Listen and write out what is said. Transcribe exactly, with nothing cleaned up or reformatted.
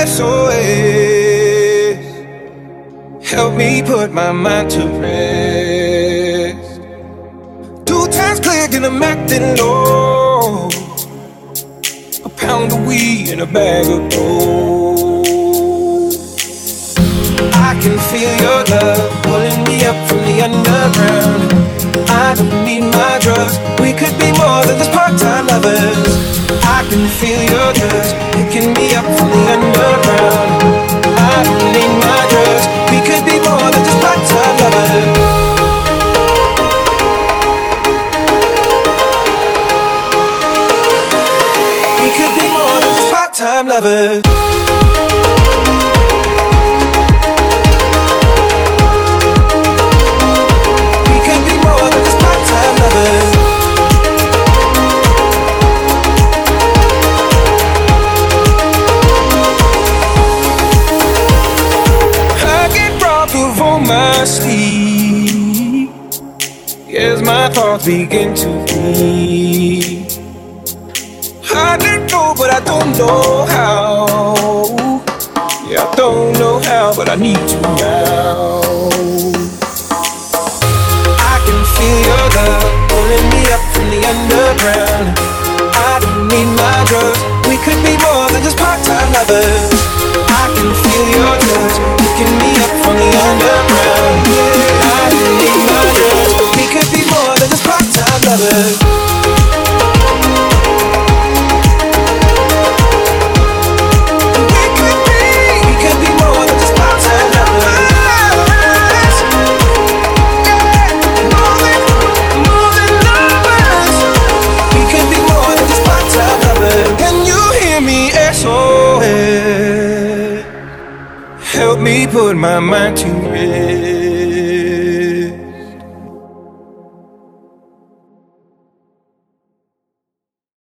S O S. Help me put my mind to rest. Two times click and I'm acting low. A pound of weed and a bag of gold. I can feel your love pulling me up from the underground. I don't need my drugs. We could be more than just part-time lovers. I can feel your touch picking me up from the underground. I don't need my drugs. We could be more than just part-time lovers. We could be more than just part-time lovers. My sleep as my thoughts begin to flee. I let go, but I don't know how. Yeah, I don't know how, but I need you now. I can feel your love pulling me up from the underground. I don't need my drugs. We could be more than just part-time lovers. I can feel your touch picking me up from the underground. I don't need my drugs. We could be more than just part-time lovers. We could be, we could be more than just part-time lovers. More than, more than lovers. We could be more than just part-time lovers. Can you hear me, S O S? Help me put my mind to rest.